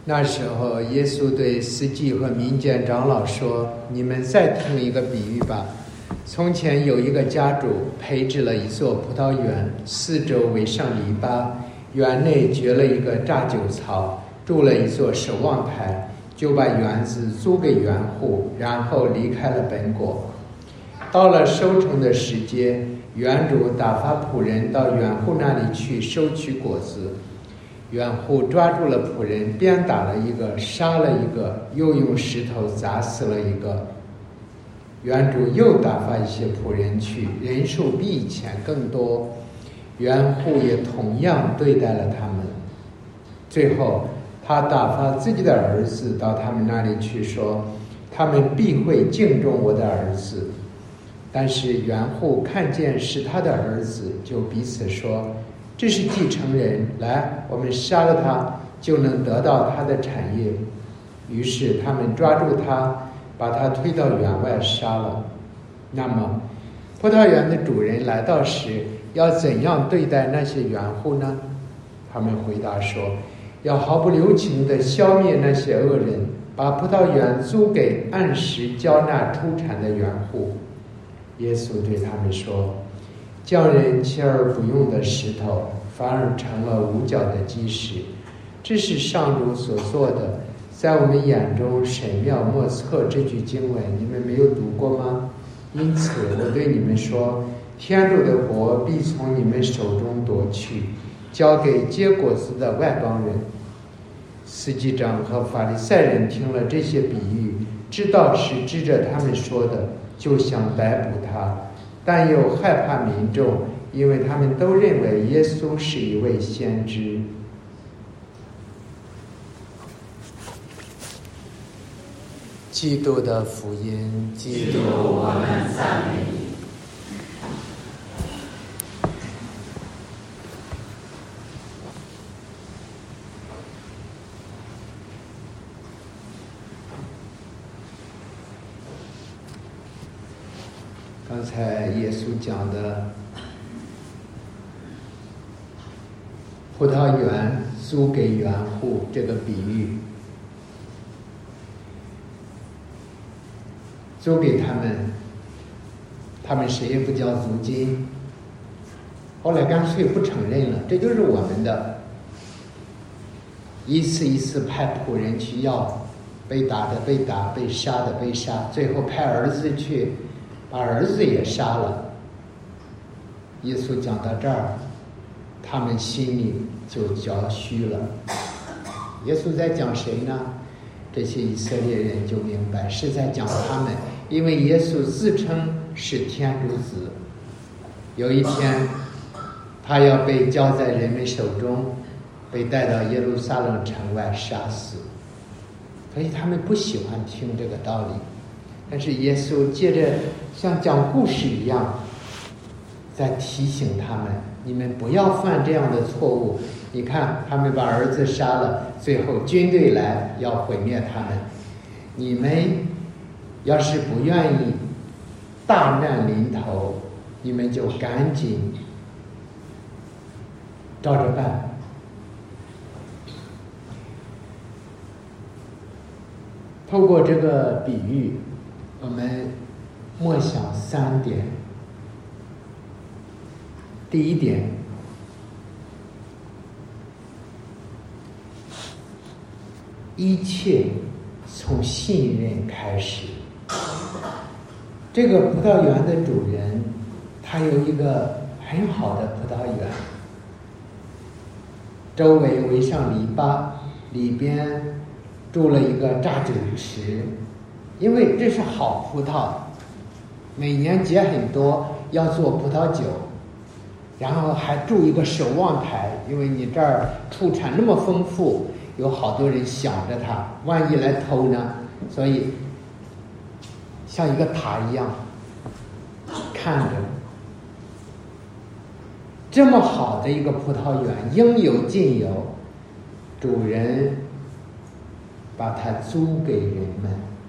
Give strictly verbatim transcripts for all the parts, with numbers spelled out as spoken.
那时候，耶稣对司祭和民间长老说：“你们再听一个比喻吧。从前有一个家主培植了一座葡萄园，四周围上篱笆，园内掘了一个榨酒槽，筑了一座守望台，就把园子租给园户，然后离开了本国。到了收成的时节，园主打发仆人到园户那里去收取果子。园户抓住了仆人，鞭打了一个，杀了一个，又用石头砸死了一个。园主又打发一些仆人去，人数比以前更多，园户也同样对待了他们。最后他打发自己的儿子到他们那里去，说他们必会敬重我的儿子。但是园户看见是他的儿子，就彼此说，这是继承人，来，我们杀了他，就能得到他的产业。于是他们抓住他，把他推到园外杀了。那么葡萄园的主人来到时，要怎样对待那些园户呢？他们回答说，要毫不留情地消灭那些恶人，把葡萄园租给按时交纳出产的园户。耶稣对他们说，匠人弃而不用的石头，反而成了无脚的基石。这是上主所做的，在我们眼中神妙莫测。这句经文你们没有读过吗？因此我对你们说，天主的国必从你们手中夺去，交给结果子的外邦人。司祭长和法利赛人听了这些比喻，知道是指着他们说的，就想逮捕他，但又害怕民众，因为他们都认为耶稣是一位先知。基督的福音。 基督，我们赞美你。 刚才耶稣讲的葡萄园租给园户这个比喻，租给他们，他们谁也不交租金，后来干脆不承认了，这就是我们的，一次一次派仆人去要，被打的被打，被杀的被杀，最后派儿子去把儿子也杀了。耶稣讲到这儿，他们心里就焦虚了。耶稣在讲谁呢？这些以色列人就明白是在讲他们，因为耶稣自称是天主子，有一天他要被交在人们手中，被带到耶路撒冷城外杀死，所以他们不喜欢听这个道理。但是耶稣接着像讲故事一样在提醒他们，你们不要犯这样的错误。你看他们把儿子杀了，最后军队来要毁灭他们，你们要是不愿意大难临头，你们就赶紧照着办。透过这个比喻，我们默想三点。第一点，一切从信任开始。这个葡萄园的主人，他有一个很好的葡萄园，周围围上篱笆，里边筑了一个榨酒池，因为这是好葡萄，每年结很多，要做葡萄酒。然后还筑一个守望台，因为你这儿出产那么丰富，有好多人想着它，万一来偷呢，所以像一个塔一样看着。这么好的一个葡萄园，应有尽有，主人把它租给人们。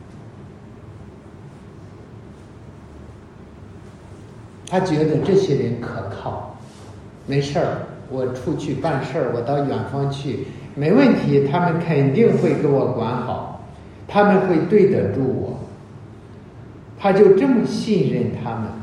他觉得这些人可靠，没事儿，我出去办事儿，我到远方去， 没问题，他们肯定会给我管好，他们会对得住我。他就这么信任他们。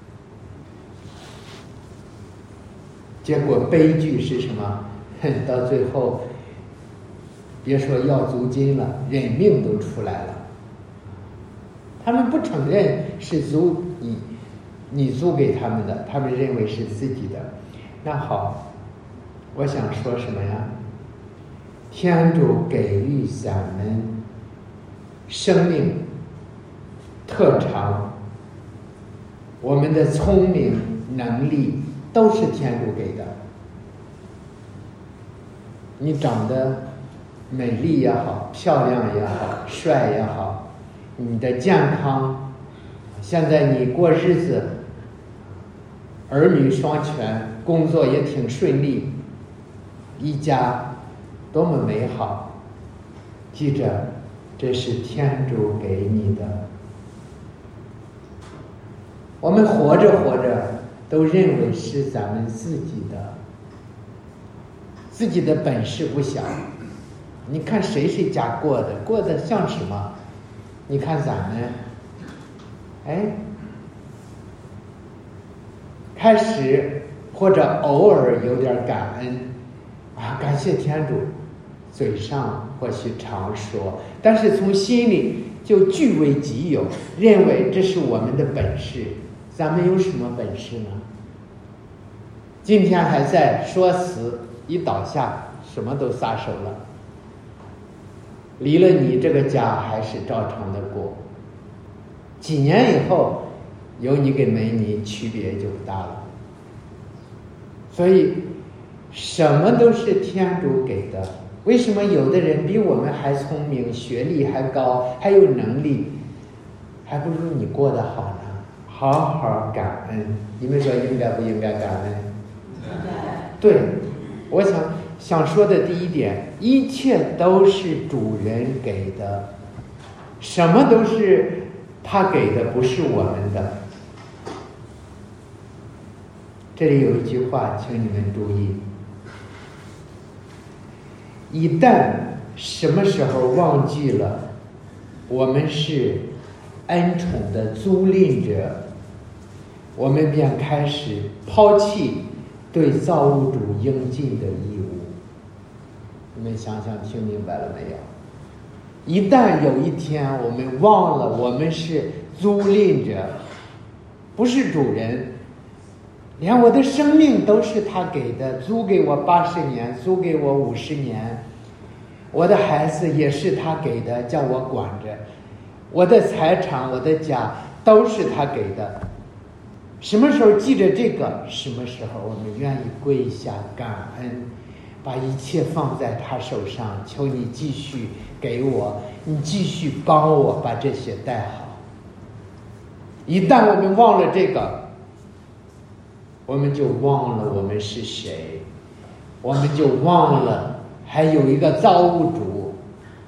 结果悲剧是什么？到最后别说要租金了，人命都出来了。他们不承认是租你你租给他们的，他们认为是自己的。那好，我想说什么呀？天主给予咱们生命特长，我们的聪明能力都是天主给的。你长得美丽也好，漂亮也好，帅也好，你的健康，现在你过日子，儿女双全，工作也挺顺利，一家多么美好。记着，这是天主给你的。我们活着活着都认为是咱们自己的，自己的本事不小。你看谁谁家过的过得像什么？你看咱们，哎，开始或者偶尔有点感恩啊，感谢天主，嘴上或许常说，但是从心里就据为己有，认为这是我们的本事。咱们有什么本事呢？今天还在说辞，一倒下什么都撒手了。离了你，这个家还是照常的过。几年以后，有你跟没你区别就不大了。所以什么都是天主给的。为什么有的人比我们还聪明，学历还高，还有能力，还不如你过得好呢？好好感恩。你们说应该不应该感恩？对，我想想说的第一点，一切都是主人给的，什么都是他给的，不是我们的。这里有一句话，请你们注意：一旦什么时候忘记了我们是恩宠的租赁者，我们便开始抛弃对造物主应尽的义务。你们想想听明白了没有？一旦有一天我们忘了我们是租赁者，不是主人，连我的生命都是他给的，租给我八十年，租给我五十年，我的孩子也是他给的，叫我管着，我的财产，我的家都是他给的。什么时候记着这个，什么时候我们愿意跪下感恩，把一切放在他手上，求你继续给我，你继续帮我把这些带好。一旦我们忘了这个，我们就忘了我们是谁，我们就忘了还有一个造物主。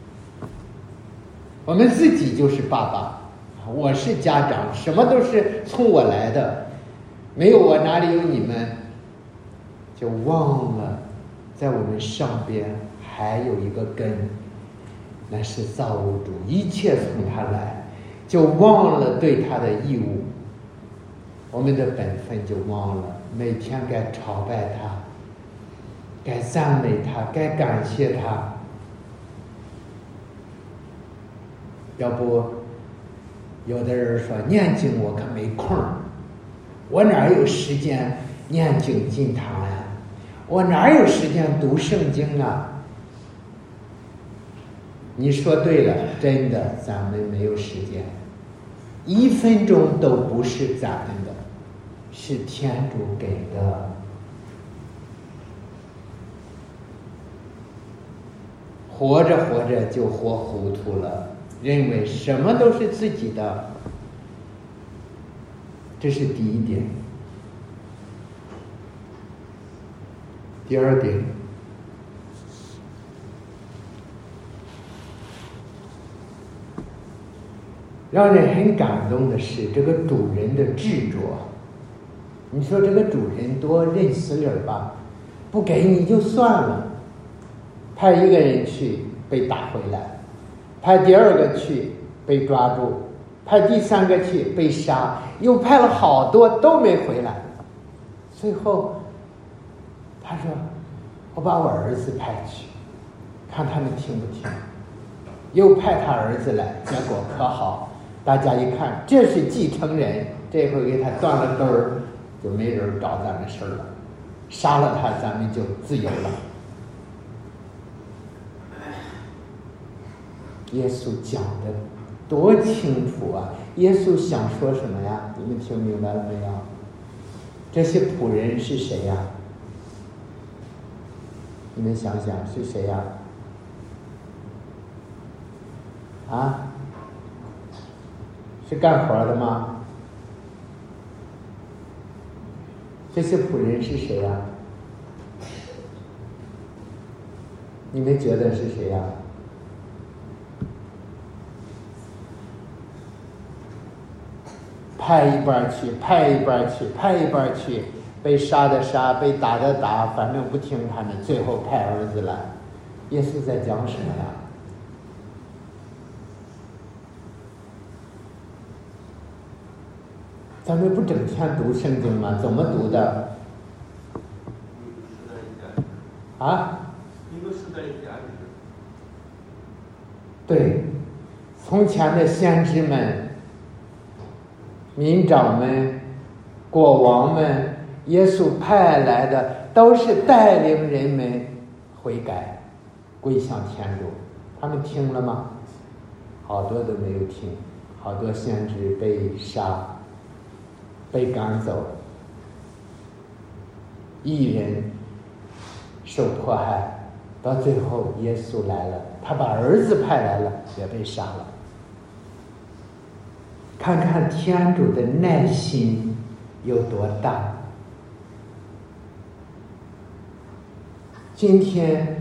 我们自己就是爸爸，我是家长，什么都是从我来的，没有我哪里有你们，就忘了在我们上边还有一个根，那是造物主，一切从他来，就忘了对他的义务，我们的本分就忘了，每天该朝拜他，该赞美他，该感谢他。要不有的人说念经我可没空，我哪有时间念经进堂呀？我哪有时间读圣经啊？你说对了，真的咱们没有时间，一分钟都不是咱们的，是天主给的。活着活着就活糊涂了，认为什么都是自己的，这是第一点。第二点，让人很感动的是这个主人的执着。你说这个主人多认死理儿吧，不给你就算了， 派一个人去被打回来，派第二个去被抓住，派第三个去被杀，又派了好多都没回来。最后他说我把我儿子派去，看他们听不听。又派他儿子来，结果可好，大家一看这是继承人，这回给他断了根儿，就没人找咱们事儿了，杀了他咱们就自由了。耶稣讲的多清楚啊！耶稣想说什么呀？你们听明白了没有？这些仆人是谁呀？你们想想是谁呀？啊？是干活的吗？这些仆人是谁呀？你们觉得是谁呀？派一半去，派一半去，派一半去，被杀的杀，被打的打，反正不听他们，最后派儿子来。耶稣在讲什么呀？咱们不整天读圣经吗？怎么读的？啊？ 一个时代一家人。 对，从前的先知们、民长们、国王们，耶稣派来的都是带领人们悔改、归向天主。他们听了吗？好多都没有听，好多先知被杀、被赶走，义人受迫害，到最后耶稣来了，他把儿子派来了，也被杀了。看看天主的耐心有多大。今天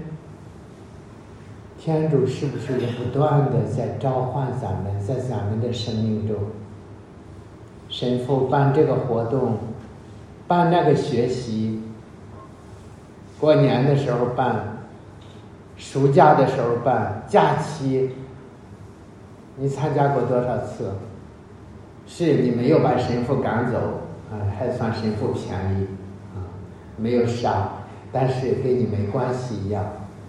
天主是不是也不断的在召唤咱们，在咱们的生命中？神父办这个活动，办那个学习，过年的时候办，暑假的时候办，假期你参加过多少次？是你没有把神父赶走啊，还算神父便宜啊，没有杀，但是跟你没关系一样。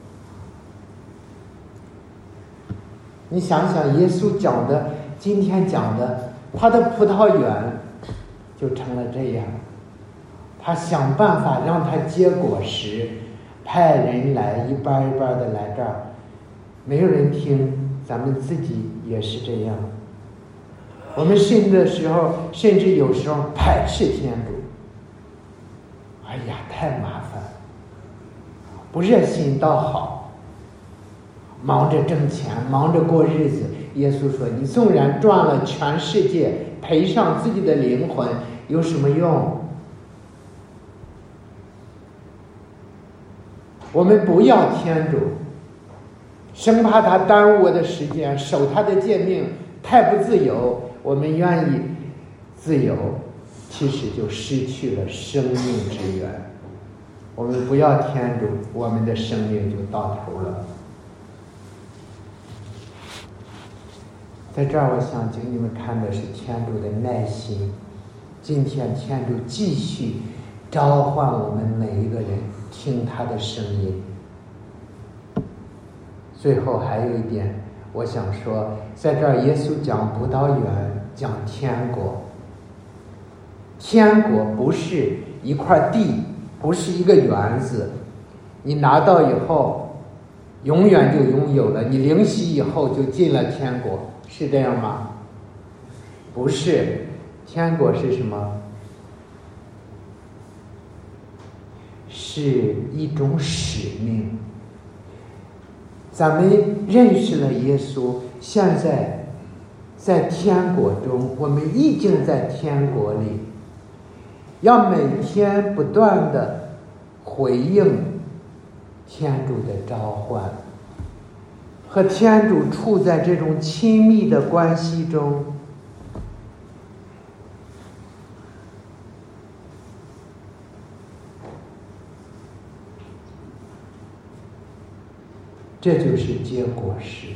你想想耶稣讲的，今天讲的，他的葡萄园就成了这样，他想办法让它结果实，派人来一班一班的来这儿，没有人听，咱们自己也是这样。我们信的时候，甚至有时候排斥天主，哎呀，太麻烦，不热心倒好，忙着挣钱，忙着过日子。耶稣说，你纵然赚了全世界，赔上自己的灵魂，有什么用？我们不要天主，生怕他耽误我的时间，守他的诫命太不自由。我们愿意自由，其实就失去了生命之源。我们不要天主，我们的生命就到头了。在这儿，我想请你们看的是天主的耐心。今天天主继续召唤我们每一个人听他的声音。最后还有一点，我想说，在这儿耶稣讲葡萄园，讲天国。天国不是一块地，不是一个园子，你拿到以后永远就拥有了，你灵洗以后就进了天国，是这样吗？不是，天国是什么？是一种使命。咱们认识了耶稣，现在在天国中，我们已经在天国里，要每天不断的回应天主的召唤，和天主处在这种亲密的关系中。 这就是结果实。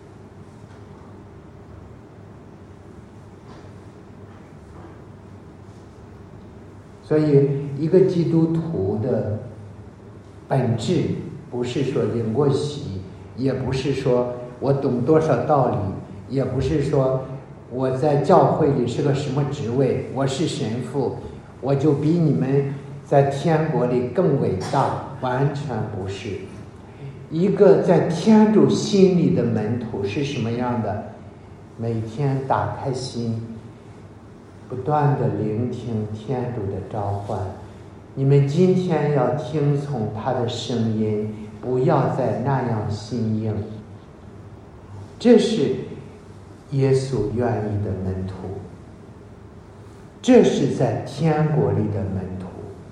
所以一个基督徒的本质不是说领过洗，也不是说我懂多少道理，也不是说我在教会里是个什么职位，我是神父，我就比你们在天国里更伟大，完全不是。一个在天主心里的门徒是什么样的？每天打开心，不断的聆听天主的召唤。你们今天要听从他的声音，不要再那样心硬。这是耶稣愿意的门徒，这是在天国里的门徒。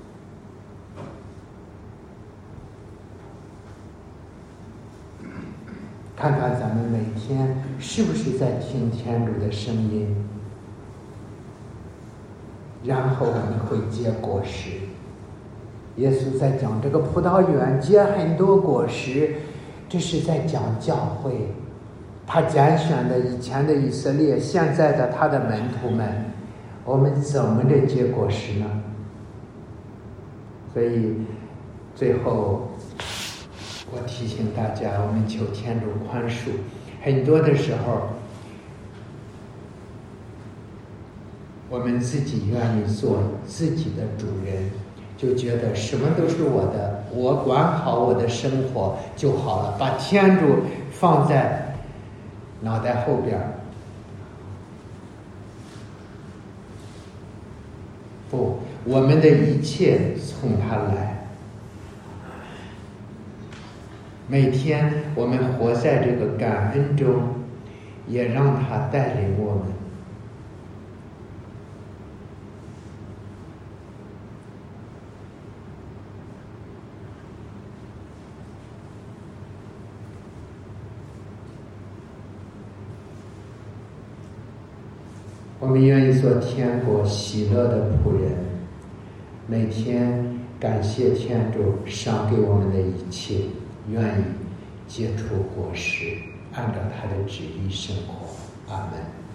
看看咱们每天是不是在听天主的声音，然后我们会结果实。耶稣在讲这个葡萄园结很多果实，这是在讲教会，他拣选的以前的以色列，现在的他的门徒们，我们怎么的结果实呢？所以最后我提醒大家，我们求天主宽恕。很多的时候，我们自己愿意做自己的主人，就觉得什么都是我的，我管好我的生活就好了，把天主放在脑袋后边。不，我们的一切从他来。每天我们活在这个感恩中，也让他带领我们。我们愿意做天国喜乐的仆人，每天感谢天主赏给我们的一切，愿意结出果实，按照他的旨意生活。阿们。